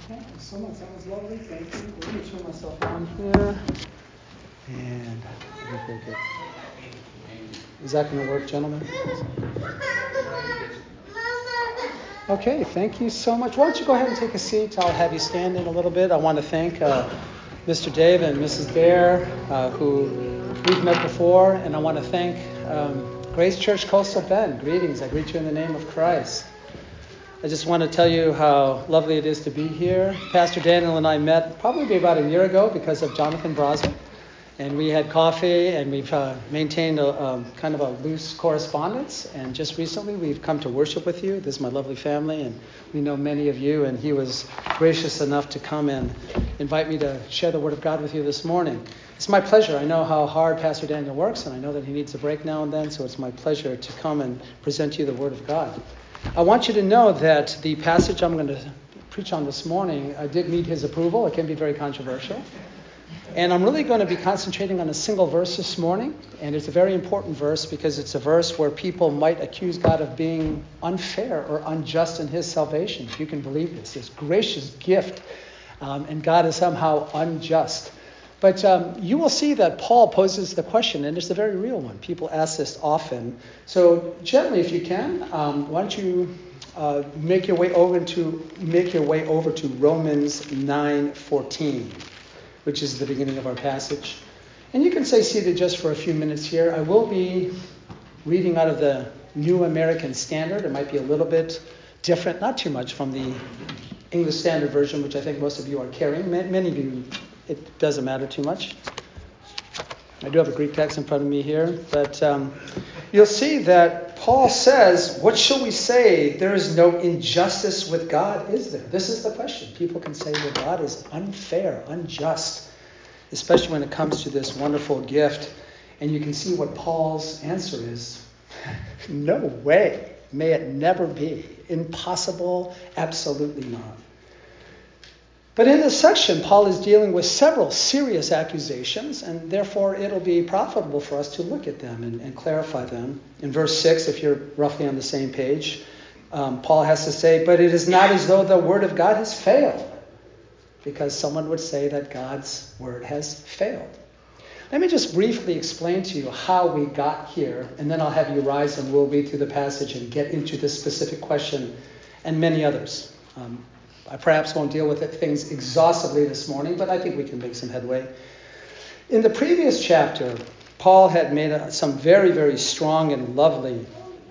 Thank you so much. That was lovely. Thank you. Let me turn myself on here. And very good. Is that going to work, gentlemen? Okay, thank you so much. Why don't you go ahead and take a seat? I'll have you stand in a little bit. I want to thank Mr. Dave and Mrs. Bear, who we've met before. And I want to thank Grace Church Coastal Bend. Greetings. I greet you in the name of Christ. I just want to tell you how lovely it is to be here. Pastor Daniel and I met probably about a year ago because of Jonathan Brosman. And we had coffee, and we've maintained a kind of a loose correspondence. And just recently, we've come to worship with you. This is my lovely family, and we know many of you. And he was gracious enough to come and invite me to share the Word of God with you this morning. It's my pleasure. I know how hard Pastor Daniel works, and I know that he needs a break now and then. So it's my pleasure to come and present to you the Word of God. I want you to know that the passage I'm going to preach on this morning, I did meet his approval. It can be very controversial. And I'm really going to be concentrating on a single verse this morning. And it's a very important verse because it's a verse where people might accuse God of being unfair or unjust in his salvation, if you can believe this gracious gift. And God is somehow unjust. But you will see that Paul poses the question, and it's a very real one. People ask this often. So gently, if you can, why don't you make your way over to Romans 9:14. Which is the beginning of our passage. And you can stay seated just for a few minutes here. I will be reading out of the New American Standard. It might be a little bit different, not too much, from the English Standard Version, which I think most of you are carrying. Many of you, it doesn't matter too much. I do have a Greek text in front of me here. But you'll see that Paul says, what shall we say? There is no injustice with God, is there? This is the question. People can say that God is unfair, unjust, especially when it comes to this wonderful gift. And you can see what Paul's answer is. No way. May it never be. Impossible. Absolutely not. But in this section, Paul is dealing with several serious accusations, and therefore it'll be profitable for us to look at them and clarify them. In verse 6, if you're roughly on the same page, Paul has to say, but it is not as though the word of God has failed, because someone would say that God's word has failed. Let me just briefly explain to you how we got here, and then I'll have you rise and we'll read through the passage and get into this specific question and many others. I perhaps won't deal with things exhaustively this morning, but I think we can make some headway. In the previous chapter, Paul had made some very, very strong and lovely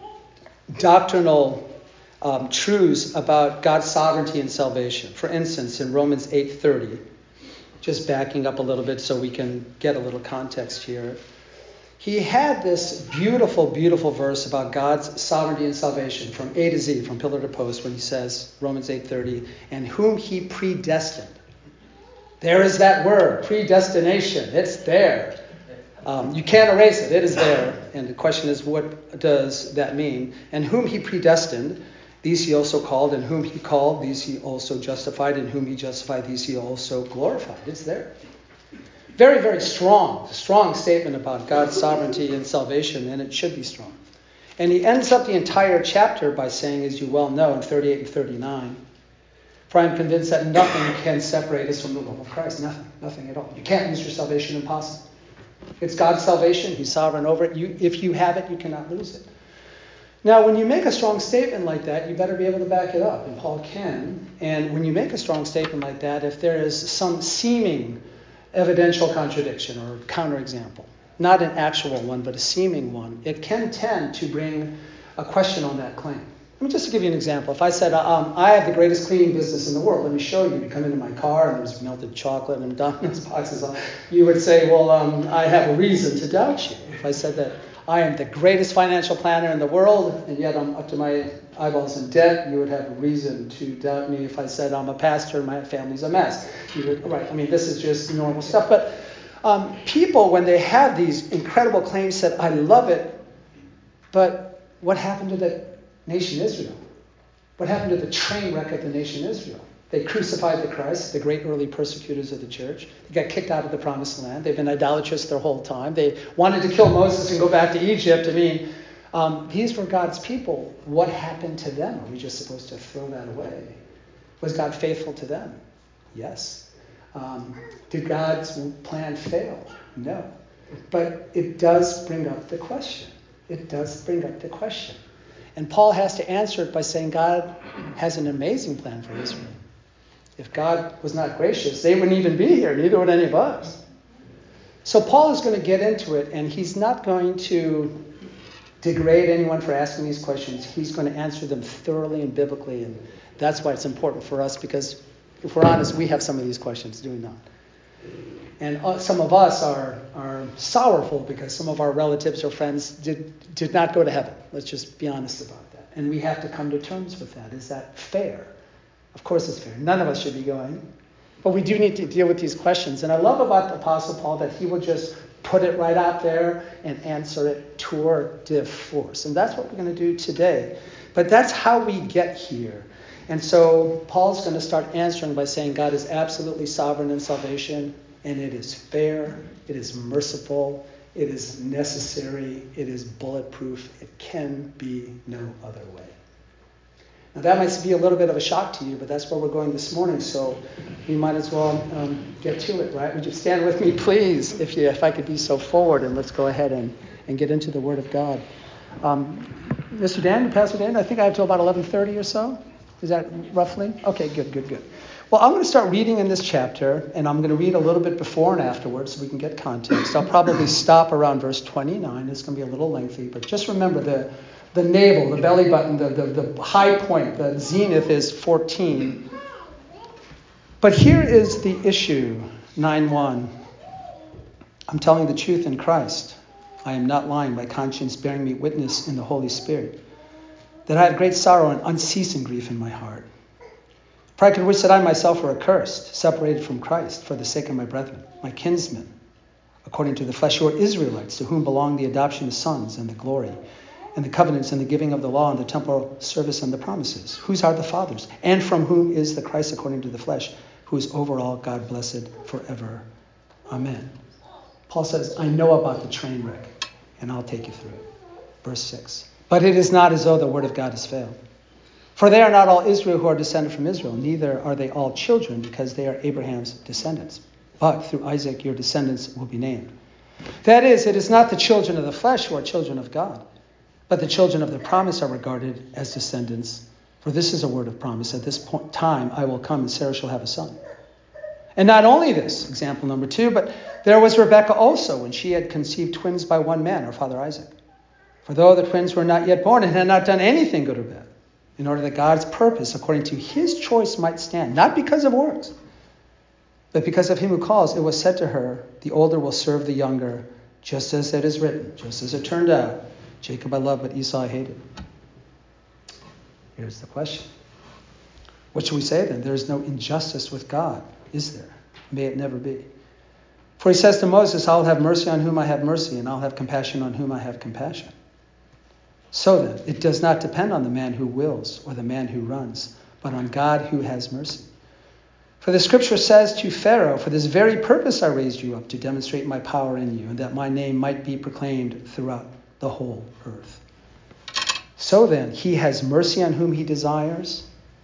doctrinal truths about God's sovereignty and salvation. For instance, in Romans 8:30, just backing up a little bit so we can get a little context here, he had this beautiful, beautiful verse about God's sovereignty and salvation from A to Z, from pillar to post, when he says, Romans 8:30, and whom he predestined. There is that word, predestination. It's there. You can't erase it. It is there. And the question is, what does that mean? And whom he predestined, these he also called, and whom he called, these he also justified, and whom he justified, these he also glorified. It's there. Very, very strong statement about God's sovereignty and salvation, and it should be strong. And he ends up the entire chapter by saying, as you well know, in 38 and 39, for I am convinced that nothing can separate us from the love of Christ. Nothing at all. You can't lose your salvation, impossible. It's God's salvation. He's sovereign over it. If you have it, you cannot lose it. Now, when you make a strong statement like that, you better be able to back it up, and Paul can. And when you make a strong statement like that, if there is some seeming evidential contradiction or counterexample, not an actual one, but a seeming one, it can tend to bring a question on that claim. Let me just give you an example. If I said, I have the greatest cleaning business in the world, let me show you. You come into my car and there's melted chocolate and Domino's boxes on. You would say, well, I have a reason to doubt you. If I said that I am the greatest financial planner in the world, and yet I'm up to my eyeballs in debt, you would have a reason to doubt me. If I said I'm a pastor and my family's a mess, you would, right? I mean, this is just normal stuff. But people, when they have these incredible claims, said, I love it, but what happened to the nation Israel? What happened to the train wreck of the nation Israel? They crucified the Christ, the great early persecutors of the church. They got kicked out of the promised land. They've been idolatrous their whole time. They wanted to kill Moses and go back to Egypt. I mean, these were God's people. What happened to them? Are we just supposed to throw that away? Was God faithful to them? Yes. Did God's plan fail? No. But it does bring up the question. It does bring up the question. And Paul has to answer it by saying God has an amazing plan for Israel. If God was not gracious, they wouldn't even be here, neither would any of us. So Paul is going to get into it, and he's not going to degrade anyone for asking these questions. He's going to answer them thoroughly and biblically, and that's why it's important for us, because if we're honest, we have some of these questions, do we not? And some of us are sorrowful because some of our relatives or friends did not go to heaven. Let's just be honest about that. And we have to come to terms with that. Is that fair? Of course it's fair. None of us should be going. But we do need to deal with these questions. And I love about the Apostle Paul that he will just put it right out there and answer it tour de force. And that's what we're going to do today. But that's how we get here. And so Paul's going to start answering by saying God is absolutely sovereign in salvation, and it is fair, it is merciful, it is necessary, it is bulletproof. It can be no other way. Now that might be a little bit of a shock to you, but that's where we're going this morning, so we might as well get to it, right? Would you stand with me, please, if I could be so forward, and let's go ahead and get into the Word of God. Mr. Dan, Pastor Dan, I think I have till about 11:30 or so. Is that roughly? Okay, good. Well, I'm going to start reading in this chapter, and I'm going to read a little bit before and afterwards so we can get context. I'll probably stop around verse 29. It's going to be a little lengthy, but just remember the navel, the belly button, the high point, the zenith is 14. But here is the issue, 9:1. I'm telling the truth in Christ. I am not lying, my conscience bearing me witness in the Holy Spirit, that I have great sorrow and unceasing grief in my heart. For I could wish that I myself were accursed, separated from Christ, for the sake of my brethren, my kinsmen, according to the flesh, who are Israelites, to whom belong the adoption of sons and the glory, and the covenants and the giving of the law and the temporal service and the promises, whose are the fathers, and from whom is the Christ according to the flesh, who is over all, God blessed forever. Amen. Paul says, I know about the train wreck, and I'll take you through it. Verse 6. But it is not as though the word of God has failed. For they are not all Israel who are descended from Israel, neither are they all children, because they are Abraham's descendants. But through Isaac your descendants will be named. That is, it is not the children of the flesh who are children of God, but the children of the promise are regarded as descendants. For this is a word of promise. At this time I will come, and Sarah shall have a son. And not only this, example number 2, but there was Rebekah also, when she had conceived twins by one man, her father Isaac. For though the twins were not yet born and had not done anything good or bad, in order that God's purpose, according to his choice, might stand, not because of works, but because of him who calls, it was said to her, the older will serve the younger, just as it is written, just as it turned out, Jacob I loved, but Esau I hated. Here's the question. What should we say then? There is no injustice with God, is there? May it never be. For he says to Moses, I'll have mercy on whom I have mercy, and I'll have compassion on whom I have compassion. So then, it does not depend on the man who wills or the man who runs, but on God who has mercy. For the scripture says to Pharaoh, for this very purpose I raised you up, to demonstrate my power in you, and that my name might be proclaimed throughout the whole earth. So then, he has mercy on whom he desires,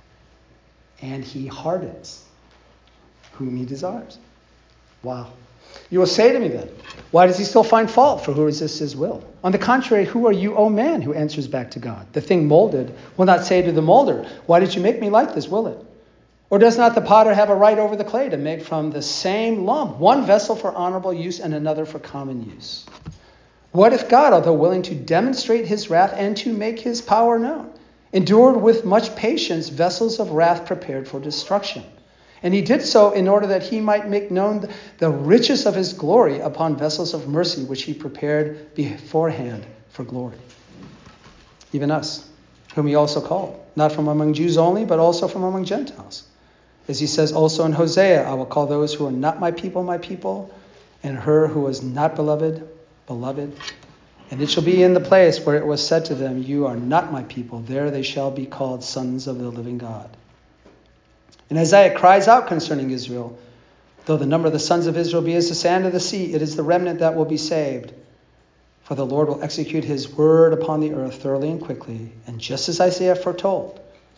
and he hardens whom he desires. Wow. You will say to me then, why does he still find fault, for who resists his will? On the contrary, who are you, O man, who answers back to God? The thing molded will not say to the molder, why did you make me like this, will it? Or does not the potter have a right over the clay to make from the same lump one vessel for honorable use and another for common use? What if God, although willing to demonstrate his wrath and to make his power known, endured with much patience vessels of wrath prepared for destruction? And he did so in order that he might make known the riches of his glory upon vessels of mercy, which he prepared beforehand for glory. Even us, whom he also called, not from among Jews only, but also from among Gentiles. As he says also in Hosea, I will call those who are not my people, and her who was not beloved, beloved. And it shall be in the place where it was said to them, you are not my people, there they shall be called sons of the living God. And Isaiah cries out concerning Israel, though the number of the sons of Israel be as the sand of the sea, it is the remnant that will be saved. For the Lord will execute his word upon the earth thoroughly and quickly. And just as Isaiah foretold,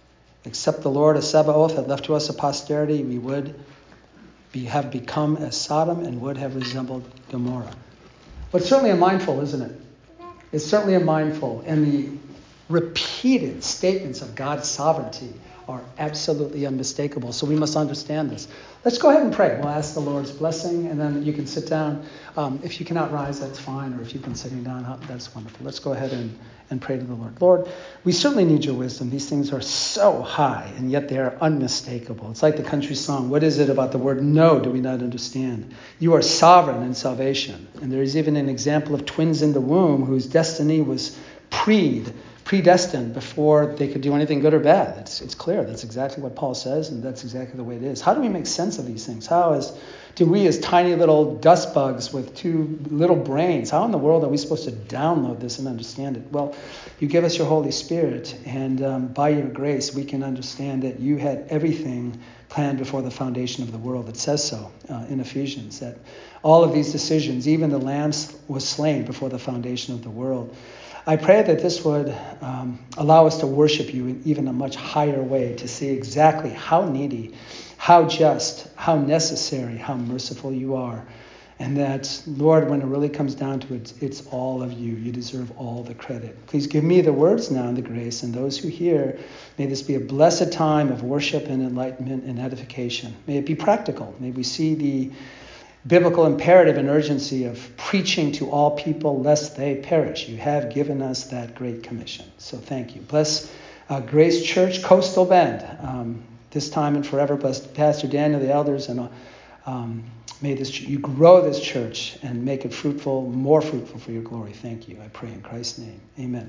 Except the Lord, as Sabaoth, had left to us a posterity, we would have become as Sodom and would have resembled Gomorrah. But it's certainly a mindful, isn't it? It's certainly a mindful. And the repeated statements of God's sovereignty are absolutely unmistakable. So we must understand this. Let's go ahead and pray. We'll ask the Lord's blessing, and then you can sit down. If you cannot rise, that's fine. Or if you've been sitting down, that's wonderful. Let's go ahead and pray to the Lord. Lord, we certainly need your wisdom. These things are so high, and yet they are unmistakable. It's like the country song, what is it about the word no do we not understand? You are sovereign in salvation. And there is even an example of twins in the womb whose destiny was predestined before they could do anything good or bad. It's clear. That's exactly what Paul says, and that's exactly the way it is. How do we make sense of these things? Do we as tiny little dust bugs with two little brains, how in the world are we supposed to download this and understand it? Well, you give us your Holy Spirit, and by your grace we can understand that you had everything planned before the foundation of the world. It says so in Ephesians, that all of these decisions, even the Lamb was slain before the foundation of the world. I pray that this would allow us to worship you in even a much higher way, to see exactly how needy, how just, how necessary, how merciful you are. And that, Lord, when it really comes down to it, it's all of you. You deserve all the credit. Please give me the words now and the grace, and those who hear, may this be a blessed time of worship and enlightenment and edification. May it be practical. May we see the biblical imperative and urgency of preaching to all people lest they perish. You have given us that great commission. So thank you. Bless Grace Church, Coastal Bend, this time and forever. Bless Pastor Daniel, the elders, and may you grow this church and make it fruitful, more fruitful for your glory. Thank you. I pray in Christ's name. Amen.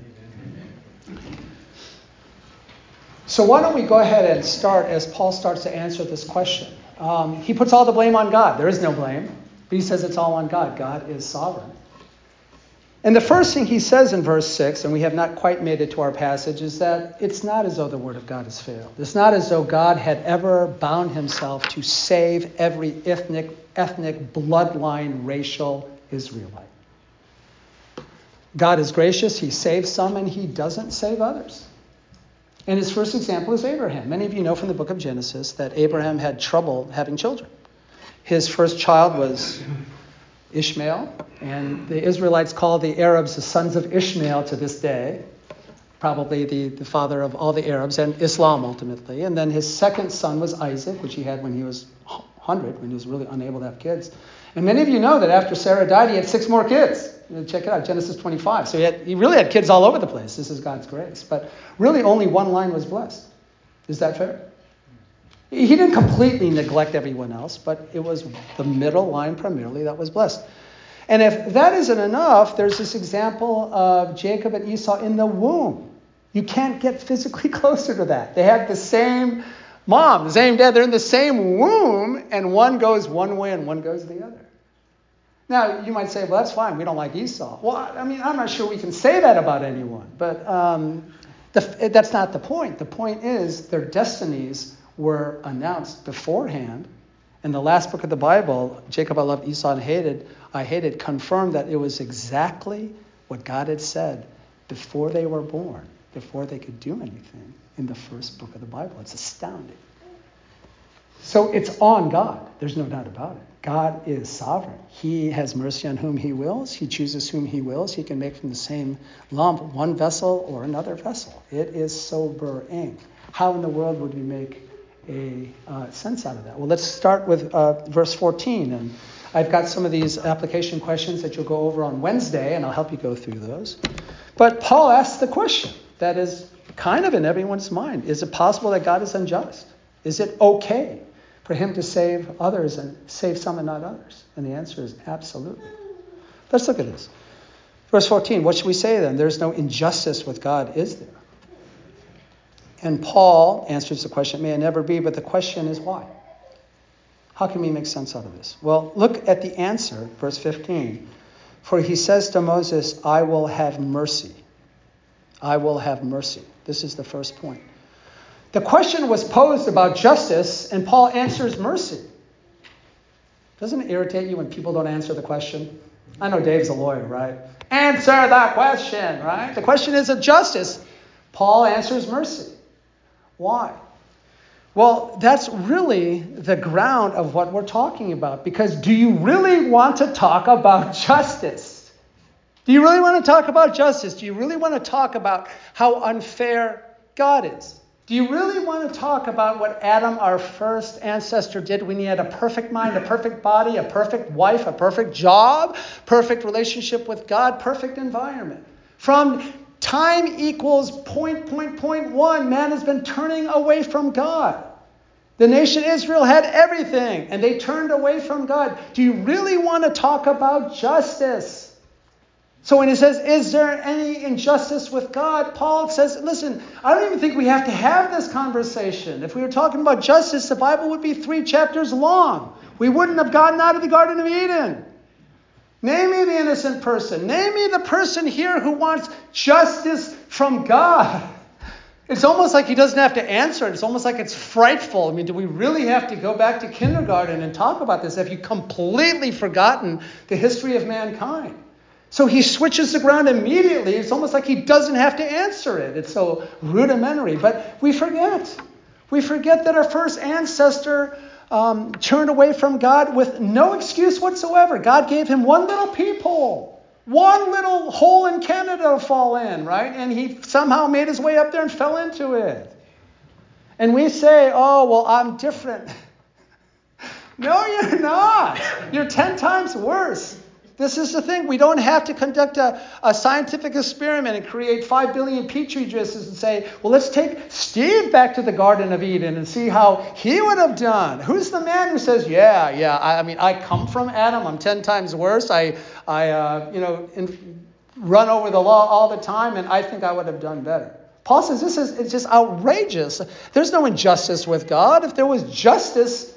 So why don't we go ahead and start as Paul starts to answer this question. He puts all the blame on God. There is no blame, but he says it's all on God. God is sovereign. And the first thing he says in verse 6, and we have not quite made it to our passage, is that it's not as though the word of God has failed. It's not as though God had ever bound himself to save every ethnic, bloodline, racial Israelite. God is gracious. He saves some and he doesn't save others. And his first example is Abraham. Many of you know from the book of Genesis that Abraham had trouble having children. His first child was Ishmael, and the Israelites call the Arabs the sons of Ishmael to this day, probably the father of all the Arabs and Islam ultimately. And then his second son was Isaac, which he had when he was 100, when he was really unable to have kids. And many of you know that after Sarah died, he had 6 more kids. Check it out, Genesis 25. So he really had kids all over the place. This is God's grace. But really only one line was blessed. Is that fair? He didn't completely neglect everyone else, but it was the middle line primarily that was blessed. And if that isn't enough, there's this example of Jacob and Esau in the womb. You can't get physically closer to that. They have the same mom, the same dad. They're in the same womb, and one goes one way and one goes the other. Now, you might say, well, that's fine. We don't like Esau. Well, I mean, I'm not sure we can say that about anyone. But that's not the point. The point is their destinies were announced beforehand. In the last book of the Bible, Jacob I loved, Esau I hated, confirmed that it was exactly what God had said before they were born, before they could do anything in the first book of the Bible. It's astounding. So it's on God. There's no doubt about it. God is sovereign. He has mercy on whom he wills. He chooses whom he wills. He can make from the same lump one vessel or another vessel. It is sobering. How in the world would we make a sense out of that? Well, let's start with verse 14. And I've got some of these application questions that you'll go over on Wednesday, and I'll help you go through those. But Paul asks the question that is kind of in everyone's mind. Is it possible that God is unjust? Is it okay for him to save others and save some and not others? And the answer is absolutely. Let's look at this. Verse 14, what should we say then? There's no injustice with God, is there? And Paul answers the question, may it never be, but the question is why? How can we make sense out of this? Well, look at the answer, verse 15. For he says to Moses, I will have mercy. I will have mercy. This is the first point. The question was posed about justice, and Paul answers mercy. Doesn't it irritate you when people don't answer the question? I know Dave's a lawyer, right? Answer the question, right? The question is of justice. Paul answers mercy. Why? Well, that's really the ground of what we're talking about. Because do you really want to talk about justice? Do you really want to talk about justice? Do you really want to talk about how unfair God is? Do you really want to talk about what Adam, our first ancestor, did when he had a perfect mind, a perfect body, a perfect wife, a perfect job, perfect relationship with God, perfect environment? From time equals point, man has been turning away from God. The nation Israel had everything, and they turned away from God. Do you really want to talk about justice? So when he says, is there any injustice with God? Paul says, listen, I don't even think we have to have this conversation. If we were talking about justice, the Bible would be 3 chapters long. We wouldn't have gotten out of the Garden of Eden. Name me the innocent person. Name me the person here who wants justice from God. It's almost like he doesn't have to answer it. It's almost like it's frightful. I mean, do we really have to go back to kindergarten and talk about this? Have you completely forgotten the history of mankind? So he switches the ground immediately. It's almost like he doesn't have to answer it. It's so rudimentary. But we forget. We forget that our first ancestor turned away from God with no excuse whatsoever. God gave him one little peephole, one little hole in Canada to fall in, right? And he somehow made his way up there and fell into it. And we say, oh, well, I'm different. No, you're not. You're 10 times worse. This is the thing. We don't have to conduct a scientific experiment and create 5 billion petri dishes and say, well, let's take Steve back to the Garden of Eden and see how he would have done. Who's the man who says, I come from Adam. I'm 10 times worse. I run over the law all the time, and I think I would have done better. Paul says it's just outrageous. There's no injustice with God. If there was justice,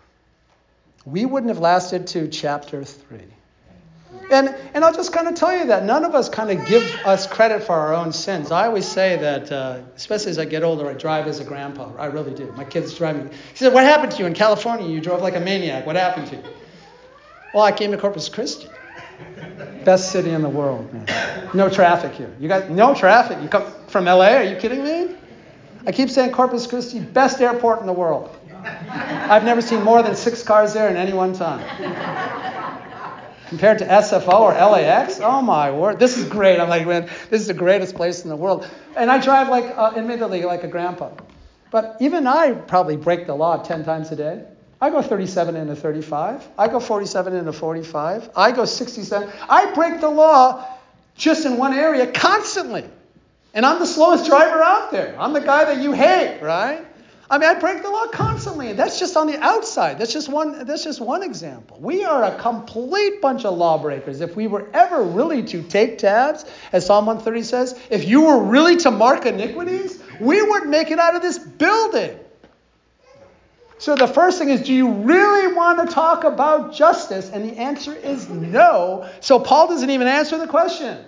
we wouldn't have lasted to chapter 3. And I'll just kind of tell you that none of us kind of give us credit for our own sins. I always say that, especially as I get older, I drive as a grandpa. I really do. My kids drive me. He said, what happened to you in California? You drove like a maniac. What happened to you? Well, I came to Corpus Christi. Best city in the world, man. No traffic here. You guys, no traffic. You come from LA? Are you kidding me? I keep saying Corpus Christi, best airport in the world. I've never seen more than 6 cars there in any one time. Compared to SFO or LAX, oh my word, this is great. I'm like, man, this is the greatest place in the world. And I drive admittedly like a grandpa. But even I probably break the law 10 times a day. I go 37 into 35. I go 47 into 45. I go 67. I break the law just in one area constantly. And I'm the slowest driver out there. I'm the guy that you hate, right? I mean, I break the law constantly. That's just on the outside. That's just one example. We are a complete bunch of lawbreakers. If we were ever really to take tabs, as Psalm 130 says, if you were really to mark iniquities, we wouldn't make it out of this building. So the first thing is, do you really want to talk about justice? And the answer is no. So Paul doesn't even answer the question.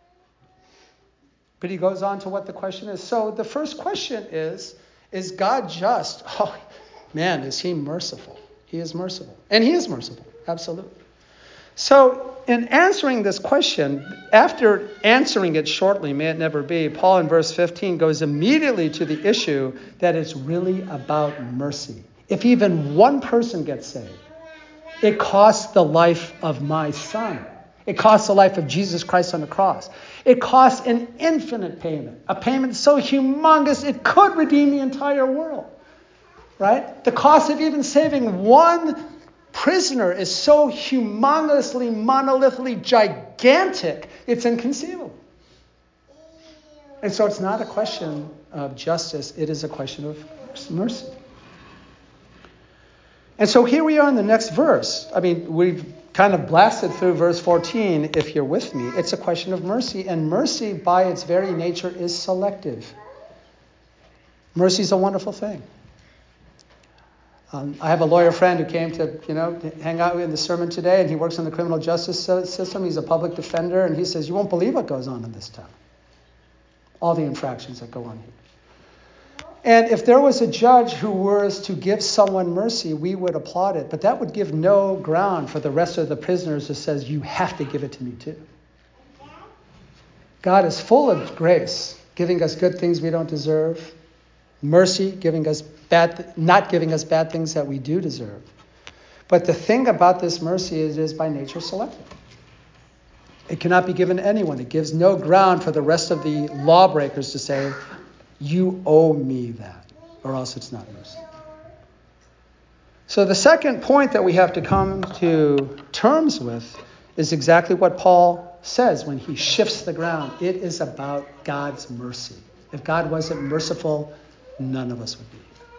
But he goes on to what the question is. So the first question is God just? Oh, man, is he merciful? He is merciful. And he is merciful, absolutely. So in answering this question, after answering it shortly, may it never be, Paul in verse 15 goes immediately to the issue that it's really about mercy. If even one person gets saved, it costs the life of my son. It costs the life of Jesus Christ on the cross. It costs an infinite payment, a payment so humongous it could redeem the entire world, right? The cost of even saving one prisoner is so humongously, monolithically gigantic, it's inconceivable. And so it's not a question of justice, it is a question of mercy. And so here we are in the next verse. I mean, we've kind of blasted through verse 14, if you're with me. It's a question of mercy, and mercy by its very nature is selective. Mercy is a wonderful thing. I have a lawyer friend who came to hang out in the sermon today, and he works in the criminal justice system. He's a public defender, and he says, you won't believe what goes on in this town. All the infractions that go on here. And if there was a judge who was to give someone mercy, we would applaud it. But that would give no ground for the rest of the prisoners who says, you have to give it to me too. God is full of grace, giving us good things we don't deserve. Mercy, giving us not giving us bad things that we do deserve. But the thing about this mercy is it is by nature selective. It cannot be given to anyone. It gives no ground for the rest of the lawbreakers to say, you owe me that, or else it's not mercy. So the second point that we have to come to terms with is exactly what Paul says when he shifts the ground. It is about God's mercy. If God wasn't merciful, none of us would be.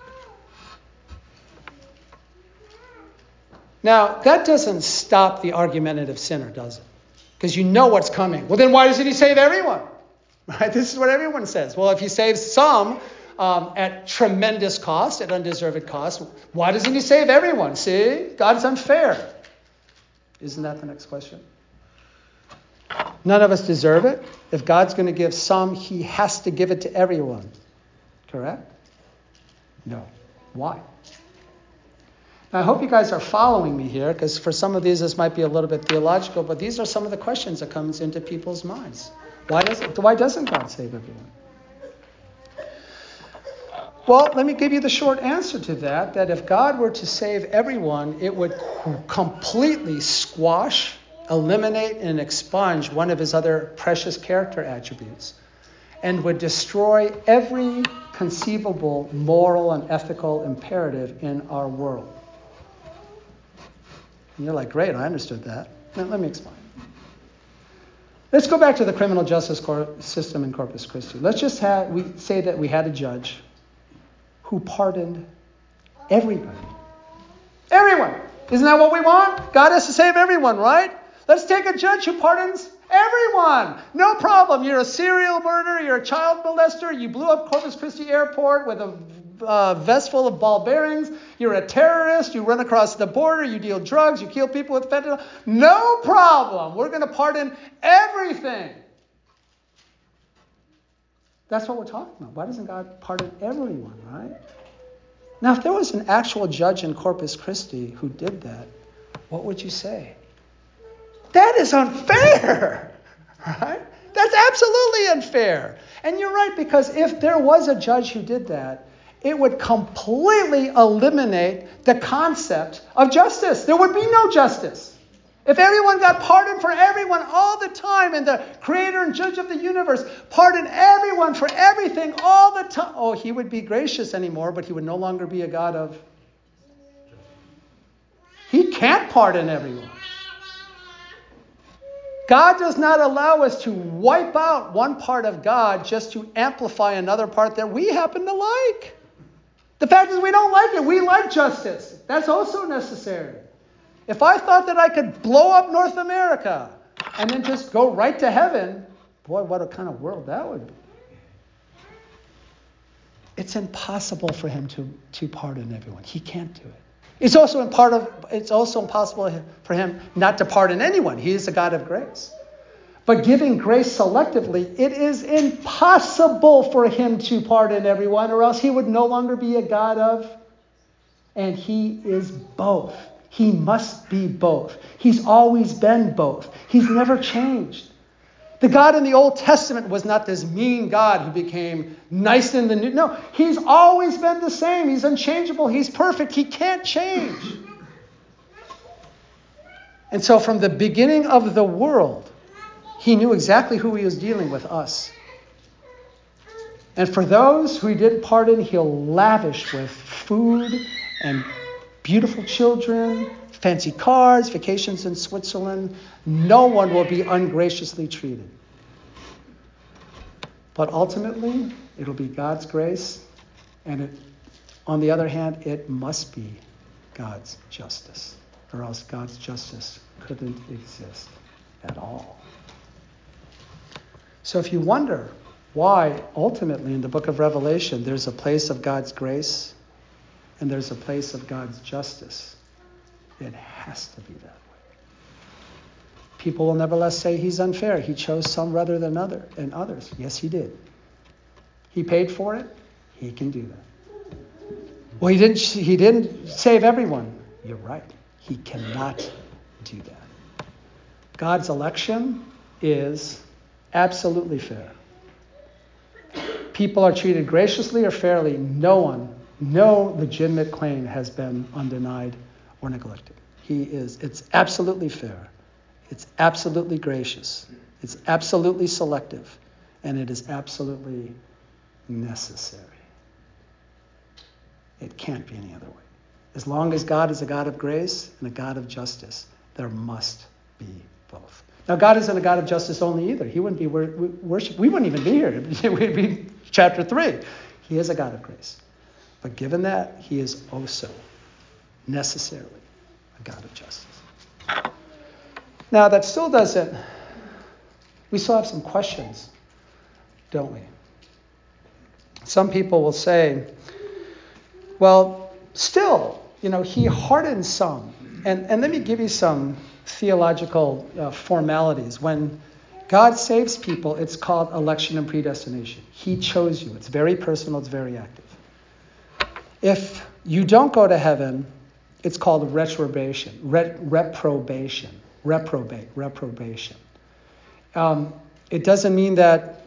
Now, that doesn't stop the argumentative sinner, does it? Because you know what's coming. Well, then why doesn't he save everyone? Right? This is what everyone says. Well, if he saves some at tremendous cost, at undeserved cost, why doesn't he save everyone? See, God's unfair. Isn't that the next question? None of us deserve it. If God's going to give some, he has to give it to everyone. Correct? No. Why? Now, I hope you guys are following me here, because for some of these, this might be a little bit theological, but these are some of the questions that comes into people's minds. Why doesn't God save everyone? Well, let me give you the short answer to that if God were to save everyone, it would completely squash, eliminate, and expunge one of his other precious character attributes, and would destroy every conceivable moral and ethical imperative in our world. And you're like, great, I understood that. Now, let me explain. Let's go back to the criminal justice system in Corpus Christi. Let's just say that we had a judge who pardoned everybody. Everyone. Isn't that what we want? God has to save everyone, right? Let's take a judge who pardons everyone. No problem. You're a serial murderer. You're a child molester. You blew up Corpus Christi Airport with a vest full of ball bearings. You're a terrorist. You run across the border. You deal drugs. You kill people with fentanyl. No problem. We're going to pardon everything. That's what we're talking about. Why doesn't God pardon everyone, right? Now, if there was an actual judge in Corpus Christi who did that, what would you say? That is unfair, right? That's absolutely unfair. And you're right, because if there was a judge who did that, it would completely eliminate the concept of justice. There would be no justice. If everyone got pardoned for everyone all the time, and the creator and judge of the universe pardoned everyone for everything all the time, oh, he would be gracious anymore, but he would no longer be a God of... He can't pardon everyone. God does not allow us to wipe out one part of God just to amplify another part that we happen to like. The fact is we don't like it. We like justice. That's also necessary. If I thought that I could blow up North America and then just go right to heaven, boy, what a kind of world that would be. It's impossible for him to pardon everyone. He can't do it. It's also impossible for him not to pardon anyone. He is a God of grace. But giving grace selectively, it is impossible for him to pardon everyone, or else he would no longer be a God of... And he is both. He must be both. He's always been both. He's never changed. The God in the Old Testament was not this mean God who became nice in the New. No, he's always been the same. He's unchangeable. He's perfect. He can't change. And so from the beginning of the world, he knew exactly who he was dealing with, us. And for those who he didn't pardon, he'll lavish with food and beautiful children, fancy cars, vacations in Switzerland. No one will be ungraciously treated. But ultimately, it'll be God's grace, and on the other hand, it must be God's justice, or else God's justice couldn't exist at all. So if you wonder why, ultimately, in the book of Revelation, there's a place of God's grace and there's a place of God's justice, it has to be that way. People will nevertheless say he's unfair. He chose some rather than others. Yes, he did. He paid for it. He can do that. Well, he didn't save everyone. You're right. He cannot do that. God's election is absolutely fair. People are treated graciously or fairly. No one no legitimate claim has been undenied or neglected. It's absolutely fair. It's absolutely gracious. It's absolutely selective. And it is absolutely necessary. It can't be any other way. As long as God is a God of grace and a God of justice, there must be both. Now, God isn't a God of justice only either. He wouldn't be worship. We wouldn't even be here. We'd be chapter 3. He is a God of grace. But given that, he is also necessarily a God of justice. Now, that still doesn't... We still have some questions, don't we? Some people will say, well, still, he hardens some. And let me give you some theological formalities. When God saves people, it's called election and predestination. He chose you. It's very personal. It's very active. If you don't go to heaven, it's called reprobation. Reprobation. It doesn't mean that.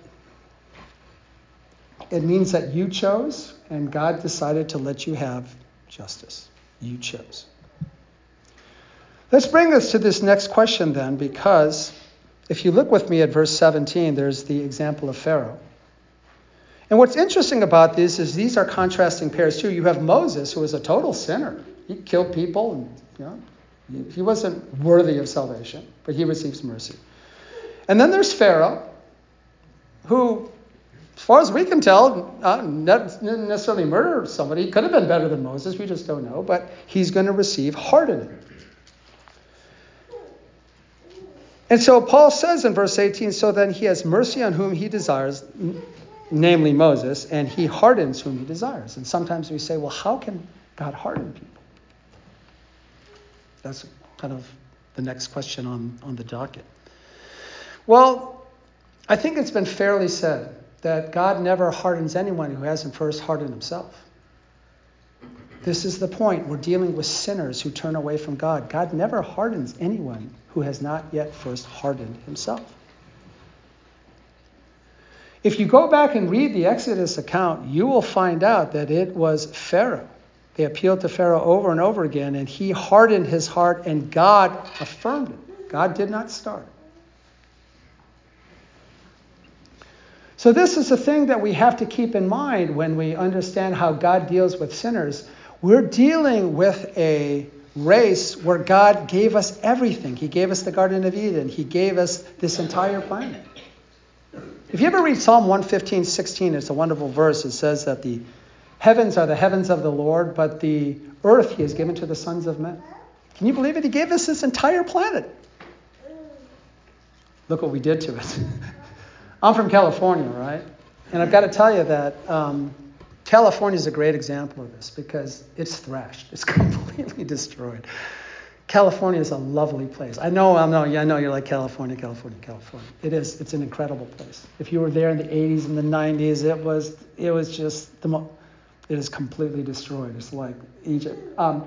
It means that you chose, and God decided to let you have justice. You chose. Let's bring us to this next question then, because if you look with me at verse 17, there's the example of Pharaoh. And what's interesting about this is these are contrasting pairs too. You have Moses, who was a total sinner. He killed people, and he wasn't worthy of salvation, but he receives mercy. And then there's Pharaoh, who, as far as we can tell, didn't necessarily murder somebody. He could have been better than Moses. We just don't know. But he's going to receive hardening. And so Paul says in verse 18, so then he has mercy on whom he desires, namely Moses, and he hardens whom he desires. And sometimes we say, well, how can God harden people? That's kind of the next question on the docket. Well, I think it's been fairly said that God never hardens anyone who hasn't first hardened himself. This is the point. We're dealing with sinners who turn away from God. God never hardens anyone who has not yet first hardened himself. If you go back and read the Exodus account, you will find out that it was Pharaoh. They appealed to Pharaoh over and over again, and he hardened his heart, and God affirmed it. God did not start. So this is a thing that we have to keep in mind when we understand how God deals with sinners. We're dealing with a race where God gave us everything. He gave us the Garden of Eden. He gave us this entire planet. If you ever read Psalm 115:16, it's a wonderful verse. It says that the heavens are the heavens of the Lord, but the earth he has given to the sons of men. Can you believe it? He gave us this entire planet. Look what we did to it. I'm from California, right? And I've got to tell you that California is a great example of this because it's thrashed. It's completely destroyed. California is a lovely place. I know you're like California. It is. It's an incredible place. If you were there in the 80s and the 90s, it was just it is completely destroyed. It's like Egypt.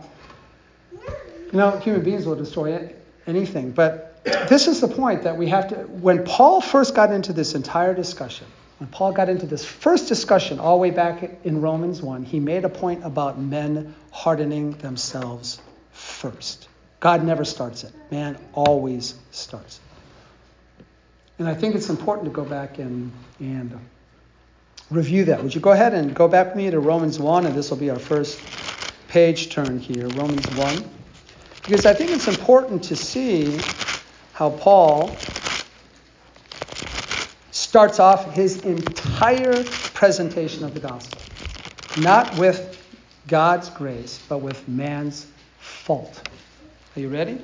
Human beings will destroy anything, but this is the point that we have to, when Paul first got into this entire discussion, when Paul got into this first discussion all the way back in Romans 1, he made a point about men hardening themselves first. God never starts it. Man always starts it. And I think it's important to go back and review that. Would you go ahead and go back with me to Romans 1, and this will be our first page turn here, Romans 1. Because I think it's important to see how Paul starts off his entire presentation of the gospel. Not with God's grace, but with man's fault. Are you ready?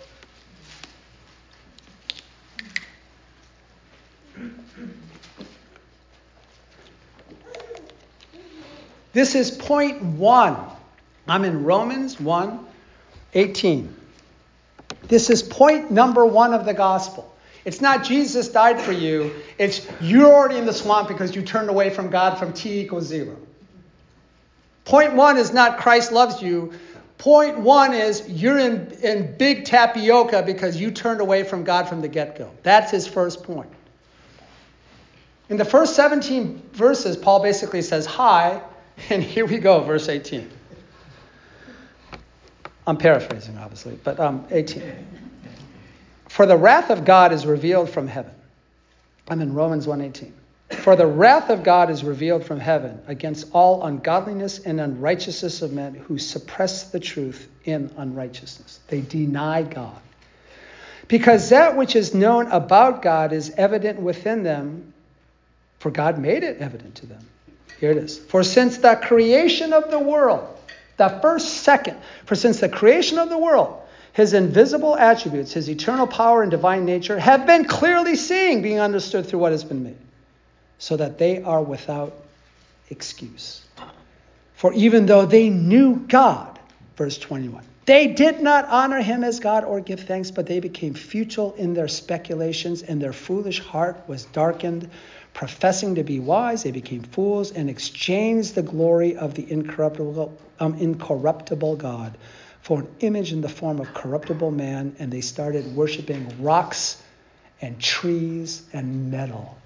This is point 1. I'm in Romans 1:18. This is point number 1 of the gospel. It's not Jesus died for you. It's you're already in the swamp because you turned away from God from t = 0. Point 1 is not Christ loves you. Point 1 is you're in big tapioca because you turned away from God from the get-go. That's his first point. In the first 17 verses, Paul basically says, hi, And here we go, verse 18. I'm paraphrasing, obviously, but 18. For the wrath of God is revealed from heaven. I'm in Romans 1:18. For the wrath of God is revealed from heaven against all ungodliness and unrighteousness of men who suppress the truth in unrighteousness. They deny God. Because that which is known about God is evident within them, for God made it evident to them. Here it is. For since the creation of the world, the first second, for since the creation of the world, his invisible attributes, his eternal power and divine nature have been clearly seen, being understood through what has been made, so that they are without excuse. For even though they knew God, verse 21, they did not honor him as God or give thanks, but they became futile in their speculations, and their foolish heart was darkened. Professing to be wise, they became fools and exchanged the glory of the incorruptible God for an image in the form of corruptible man, and they started worshiping rocks and trees and metal.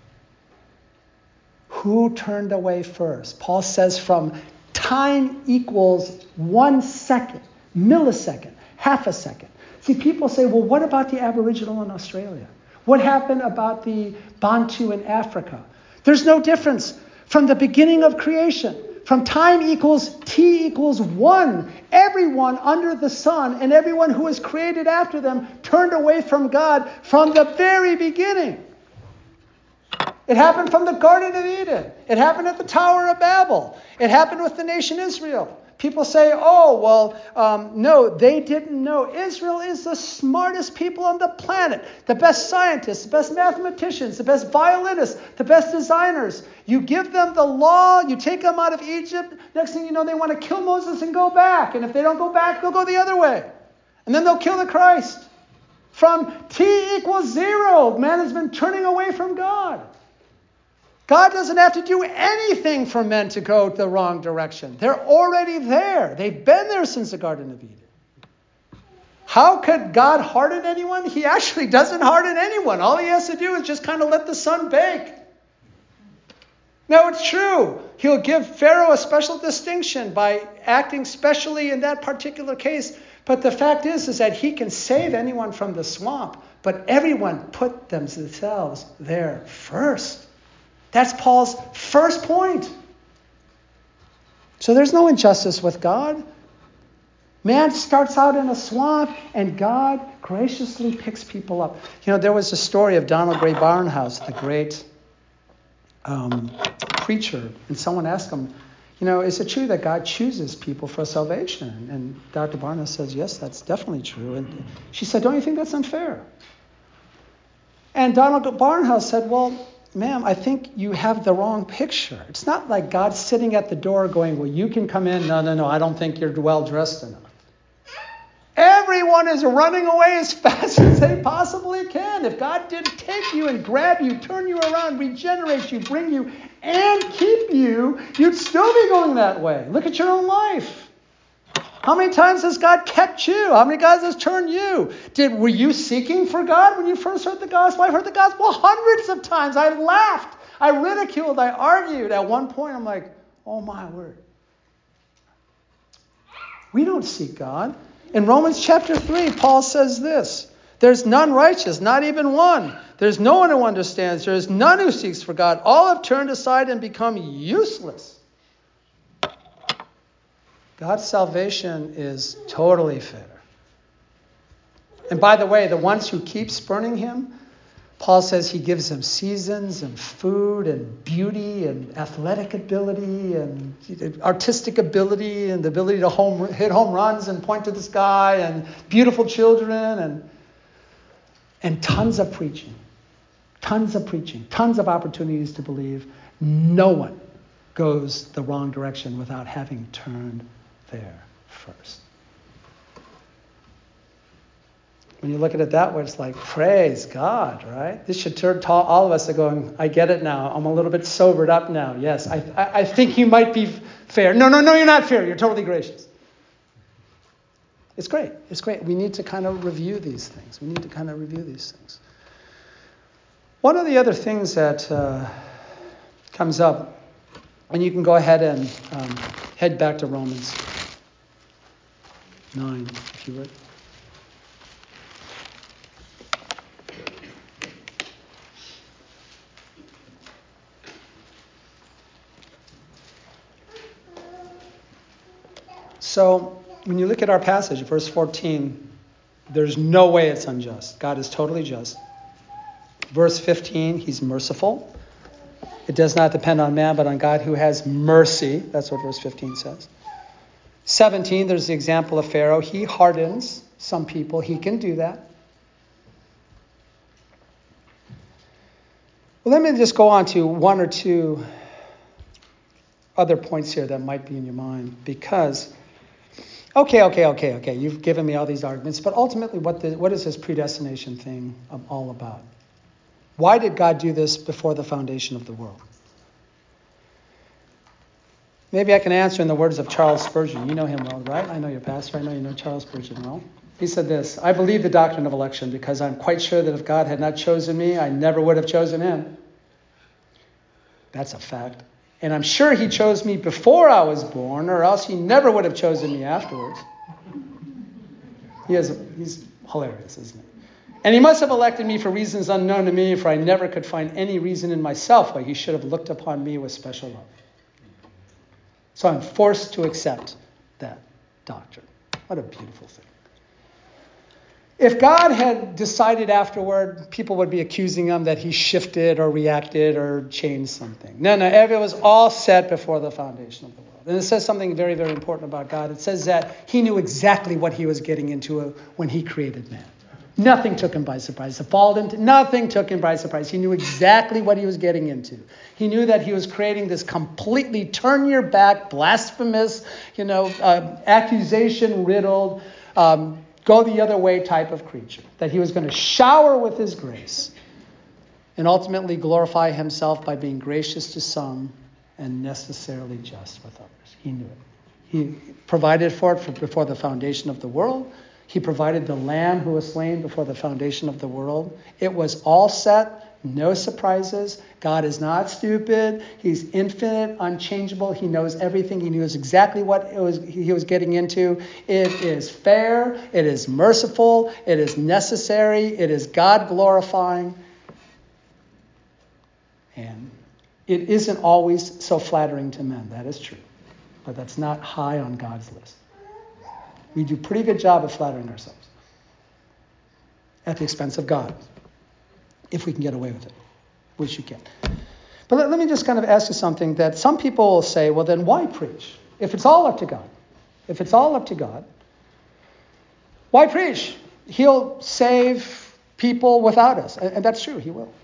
Who turned away first? Paul says from time equals 1 second, millisecond, half a second. See, people say, well, what about the Aboriginal in Australia? What happened about the Bantu in Africa? There's no difference. From the beginning of creation, from time equals t equals 1, everyone under the sun and everyone who was created after them turned away from God from the very beginning. It happened from the Garden of Eden. It happened at the Tower of Babel. It happened with the nation Israel. People say, no, they didn't know. Israel is the smartest people on the planet. The best scientists, the best mathematicians, the best violinists, the best designers. You give them the law, you take them out of Egypt. Next thing you know, they want to kill Moses and go back. And if they don't go back, they'll go the other way. And then they'll kill the Christ. From t equals 0, man has been turning away from God. God doesn't have to do anything for men to go the wrong direction. They're already there. They've been there since the Garden of Eden. How could God harden anyone? He actually doesn't harden anyone. All he has to do is just kind of let the sun bake. Now, it's true. He'll give Pharaoh a special distinction by acting specially in that particular case. But the fact is that he can save anyone from the swamp. But everyone put themselves there first. That's Paul's first point. So there's no injustice with God. Man starts out in a swamp, and God graciously picks people up. You know, there was a story of Donald Gray Barnhouse, the great preacher, and someone asked him, is it true that God chooses people for salvation? And Dr. Barnhouse says, yes, that's definitely true. And she said, don't you think that's unfair? And Donald Barnhouse said, well, ma'am, I think you have the wrong picture. It's not like God's sitting at the door going, well, you can come in. No, I don't think you're well dressed enough. Everyone is running away as fast as they possibly can. If God didn't take you and grab you, turn you around, regenerate you, bring you, and keep you, you'd still be going that way. Look at your own life. How many times has God kept you? How many times has turned you? Were you seeking for God when you first heard the gospel? I heard the gospel hundreds of times. I laughed. I ridiculed. I argued. At one point, I'm like, oh my word. We don't seek God. In Romans chapter 3, Paul says this. There's none righteous, not even one. There's no one who understands. There is none who seeks for God. All have turned aside and become useless. God's salvation is totally fair. And by the way, the ones who keep spurning him, Paul says he gives them seasons and food and beauty and athletic ability and artistic ability and the ability to hit home runs and point to the sky and beautiful children and tons of preaching, tons of opportunities to believe. No one goes the wrong direction without having turned there first. When you look at it that way, it's like, praise God, right? This should turn all of us are going, I get it now. I'm a little bit sobered up now. Yes, I think you might be fair. No, you're not fair. You're totally gracious. It's great. We need to kind of review these things. One of the other things that comes up And you can go ahead and head back to Romans 9, if you would. So when you look at our passage, verse 14, there's no way it's unjust. God is totally just. Verse 15, he's merciful. It does not depend on man, but on God who has mercy. That's what verse 15 says. 17, there's the example of Pharaoh. He hardens some people. He can do that. Well, let me just go on to one or two other points here that might be in your mind. Because, okay. You've given me all these arguments. But ultimately, what is this predestination thing all about? Why did God do this before the foundation of the world? Maybe I can answer in the words of Charles Spurgeon. You know him well, right? I know your pastor. I know you know Charles Spurgeon well. He said this: I believe the doctrine of election because I'm quite sure that if God had not chosen me, I never would have chosen him. That's a fact. And I'm sure he chose me before I was born, or else he never would have chosen me afterwards. He's hilarious, isn't he? And he must have elected me for reasons unknown to me, for I never could find any reason in myself why he should have looked upon me with special love. So I'm forced to accept that doctrine. What a beautiful thing. If God had decided afterward, people would be accusing him that he shifted or reacted or changed something. No, it was all set before the foundation of the world. And it says something very, very important about God. It says that he knew exactly what he was getting into when he created man. Nothing took him by surprise. Nothing took him by surprise. He knew exactly what he was getting into. He knew that he was creating this completely turn your back, blasphemous, accusation-riddled, go the other way type of creature. That he was going to shower with his grace and ultimately glorify himself by being gracious to some and necessarily just with others. He knew it. He provided for it before the foundation of the world. He provided the lamb who was slain before the foundation of the world. It was all set, no surprises. God is not stupid. He's infinite, unchangeable. He knows everything. He knows exactly what he was getting into. It is fair. It is merciful. It is necessary. It is God glorifying. And it isn't always so flattering to men. That is true. But that's not high on God's list. We do a pretty good job of flattering ourselves at the expense of God, if we can get away with it, which you can. But let me just kind of ask you something that some people will say, well, then why preach? If it's all up to God, why preach? He'll save people without us. And that's true, he will.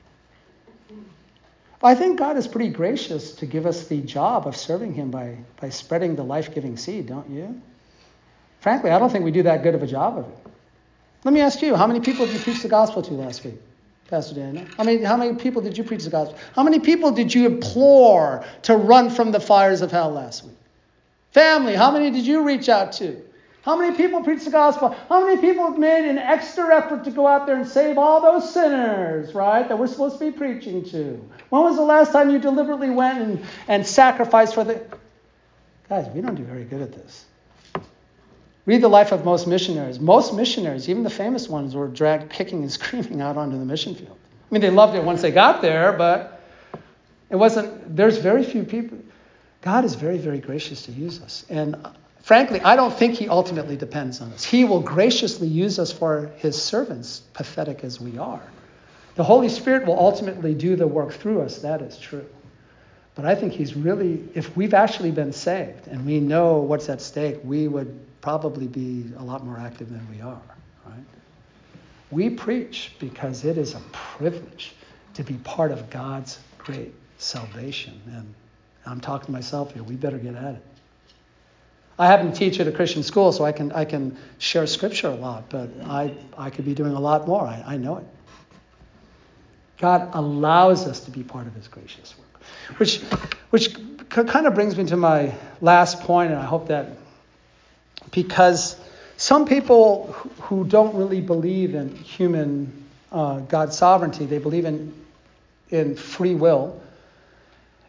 I think God is pretty gracious to give us the job of serving him by spreading the life-giving seed, don't you? Frankly, I don't think we do that good of a job of it. Let me ask you, how many people did you preach the gospel to last week, Pastor Daniel? How many people did you preach the gospel? How many people did you implore to run from the fires of hell last week? Family, how many did you reach out to? How many people preached the gospel? How many people have made an extra effort to go out there and save all those sinners, right, that we're supposed to be preaching to? When was the last time you deliberately went and sacrificed for the... Guys, we don't do very good at this. Read the life of most missionaries. Most missionaries, even the famous ones, were dragged kicking and screaming out onto the mission field. I mean, they loved it once they got there, but it wasn't... There's very few people... God is very, very gracious to use us. And frankly, I don't think he ultimately depends on us. He will graciously use us for his servants, pathetic as we are. The Holy Spirit will ultimately do the work through us. That is true. But I think he's really, if we've actually been saved and we know what's at stake, we would probably be a lot more active than we are, right? We preach because it is a privilege to be part of God's great salvation. And I'm talking to myself here. We better get at it. I happen to teach at a Christian school, so I can share scripture a lot, but I could be doing a lot more. I know it. God allows us to be part of his gracious work, which kind of brings me to my last point, and I hope that, because some people who don't really believe in human God's sovereignty, they believe in free will,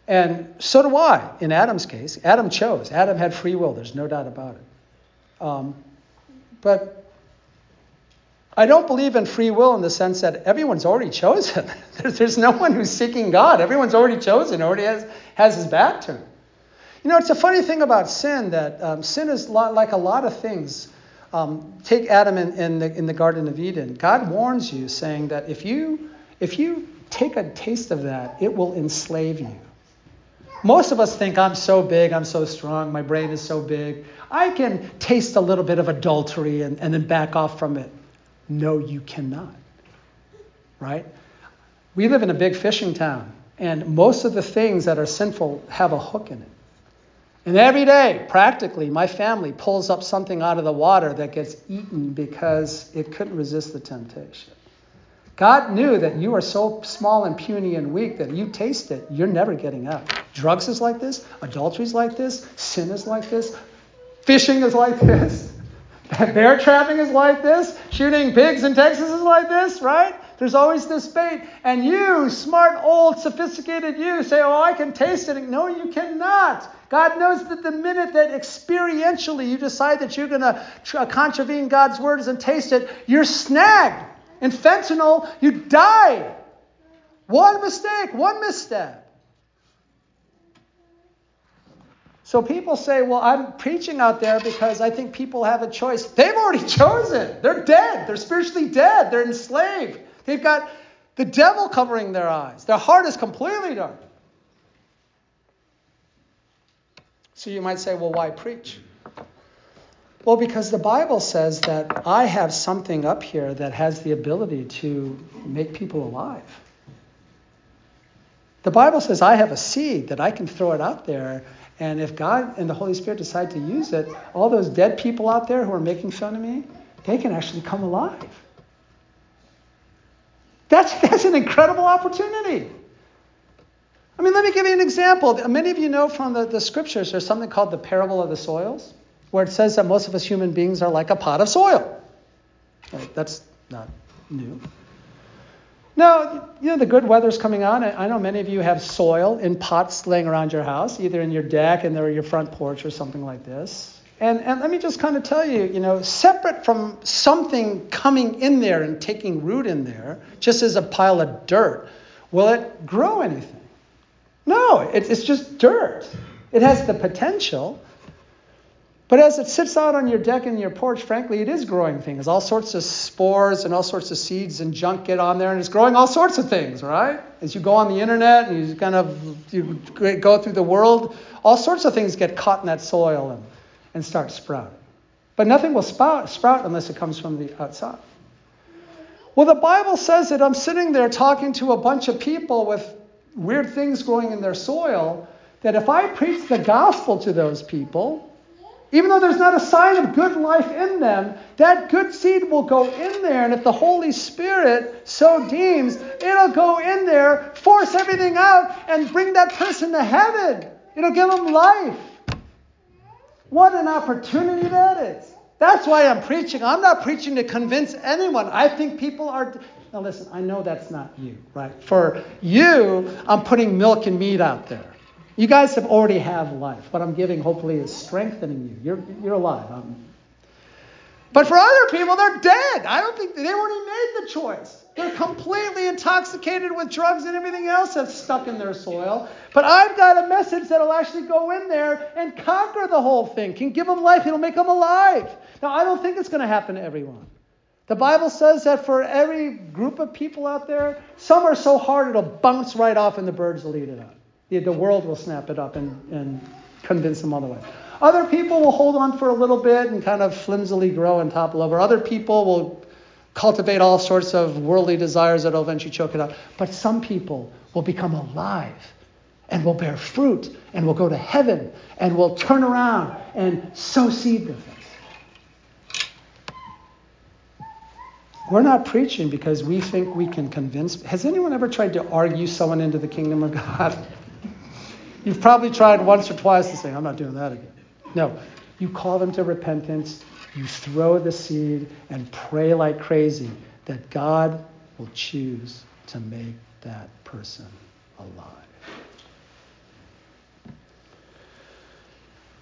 And so do I, in Adam's case. Adam chose. Adam had free will. There's no doubt about it. But I don't believe in free will in the sense that everyone's already chosen. There's no one who's seeking God. Everyone's already chosen, already has his back turned. It's a funny thing about sin, that sin is like a lot of things. Take Adam in the Garden of Eden. God warns you, saying that if you take a taste of that, it will enslave you. Most of us think, I'm so big, I'm so strong, my brain is so big, I can taste a little bit of adultery and then back off from it. No, you cannot. Right? We live in a big fishing town, and most of the things that are sinful have a hook in it. And every day, practically, my family pulls up something out of the water that gets eaten because it couldn't resist the temptation. God knew that you are so small and puny and weak that you taste it, you're never getting out. Drugs is like this. Adultery is like this. Sin is like this. Fishing is like this. Bear trapping is like this. Shooting pigs in Texas is like this, right? There's always this bait. And you, smart, old, sophisticated you, say, oh, I can taste it. No, you cannot. God knows that the minute that experientially you decide that you're going to contravene God's words and taste it, you're snagged. In fentanyl, you die. One mistake, one misstep. So people say, well, I'm preaching out there because I think people have a choice. They've already chosen. They're dead. They're spiritually dead. They're enslaved. They've got the devil covering their eyes. Their heart is completely dark. So you might say, well, why preach? Well, because the Bible says that I have something up here that has the ability to make people alive. The Bible says I have a seed that I can throw it out there, and if God and the Holy Spirit decide to use it, all those dead people out there who are making fun of me, they can actually come alive. That's an incredible opportunity. I mean, let me give you an example. Many of you know from the scriptures there's something called the parable of the soils, where it says that most of us human beings are like a pot of soil. Right, that's not new. Now, the good weather's coming on. I know many of you have soil in pots laying around your house, either in your deck or your front porch or something like this. And let me just kind of tell you, separate from something coming in there and taking root in there, just as a pile of dirt, will it grow anything? No, it's just dirt. It has the potential. But as it sits out on your deck and your porch, frankly, it is growing things. All sorts of spores and all sorts of seeds and junk get on there, and it's growing all sorts of things, right? As you go on the internet and you go through the world, all sorts of things get caught in that soil and start sprouting. But nothing will sprout unless it comes from the outside. Well, the Bible says that I'm sitting there talking to a bunch of people with weird things growing in their soil, that if I preach the gospel to those people, even though there's not a sign of good life in them, that good seed will go in there. And if the Holy Spirit so deems, it'll go in there, force everything out, and bring that person to heaven. It'll give them life. What an opportunity that is. That's why I'm preaching. I'm not preaching to convince anyone. I think people are... Now listen, I know that's not you, right? For you, I'm putting milk and meat out there. You guys already have life. What I'm giving, hopefully, is strengthening you. You're alive. But for other people, they're dead. I don't think they've already made the choice. They're completely intoxicated with drugs and everything else that's stuck in their soil. But I've got a message that'll actually go in there and conquer the whole thing. Can give them life. It'll make them alive. Now, I don't think it's going to happen to everyone. The Bible says that for every group of people out there, some are so hard it'll bounce right off and the birds will eat it up. The world will snap it up and convince them otherwise. Other people will hold on for a little bit and kind of flimsily grow and topple over. Other people will cultivate all sorts of worldly desires that will eventually choke it out. But some people will become alive and will bear fruit and will go to heaven and will turn around and sow seed with us. We're not preaching because we think we can convince. Has anyone ever tried to argue someone into the kingdom of God? You've probably tried once or twice to say, I'm not doing that again. No, you call them to repentance, you throw the seed, and pray like crazy that God will choose to make that person alive.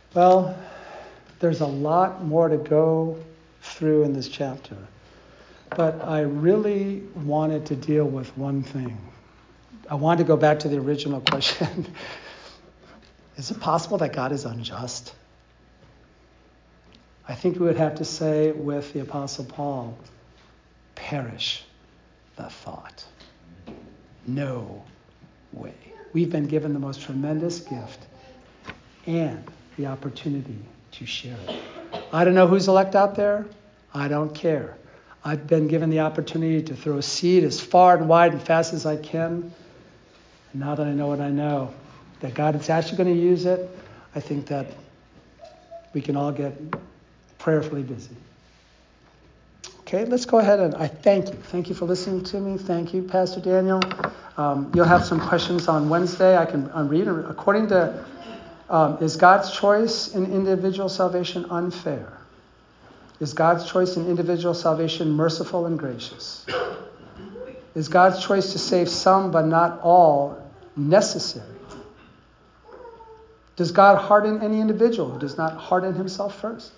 Well, there's a lot more to go through in this chapter. But I really wanted to deal with one thing. I wanted to go back to the original question. Is it possible that God is unjust? I think we would have to say with the Apostle Paul, perish the thought. No way. We've been given the most tremendous gift and the opportunity to share it. I don't know who's elect out there. I don't care. I've been given the opportunity to throw a seed as far and wide and fast as I can. And now that I know what I know, that God is actually going to use it, I think that we can all get prayerfully busy. Okay, let's go ahead and I thank you. Thank you for listening to me. Thank you, Pastor Daniel. You'll have some questions on Wednesday. I can read. According to, is God's choice in individual salvation unfair? Is God's choice in individual salvation merciful and gracious? Is God's choice to save some but not all necessary? Does God harden any individual who does not harden himself first?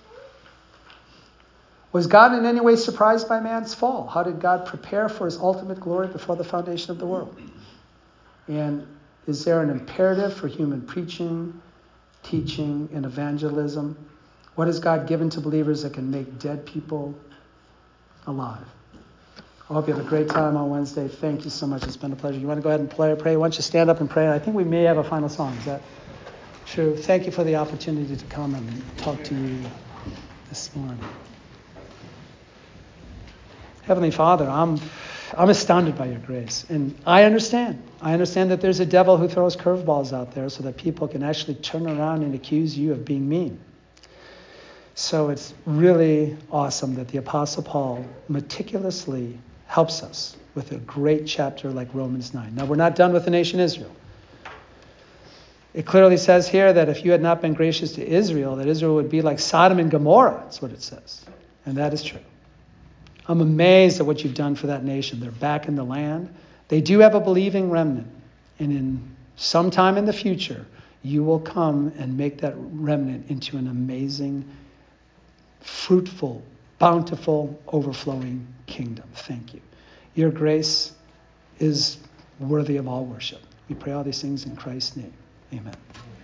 Was God in any way surprised by man's fall? How did God prepare for his ultimate glory before the foundation of the world? And is there an imperative for human preaching, teaching, and evangelism? What has God given to believers that can make dead people alive? I hope you have a great time on Wednesday. Thank you so much. It's been a pleasure. You want to go ahead and pray? Why don't you stand up and pray? I think we may have a final song. Is that true? Thank you for the opportunity to come and talk to you this morning. Heavenly Father, I'm astounded by your grace. And I understand. I understand that there's a devil who throws curveballs out there so that people can actually turn around and accuse you of being mean. So it's really awesome that the Apostle Paul meticulously helps us with a great chapter like Romans 9. Now, we're not done with the nation Israel. It clearly says here that if you had not been gracious to Israel, that Israel would be like Sodom and Gomorrah. That's what it says. And that is true. I'm amazed at what you've done for that nation. They're back in the land. They do have a believing remnant. And in some time in the future, you will come and make that remnant into an amazing, fruitful, bountiful, overflowing kingdom. Thank you. Your grace is worthy of all worship. We pray all these things in Christ's name. Amen.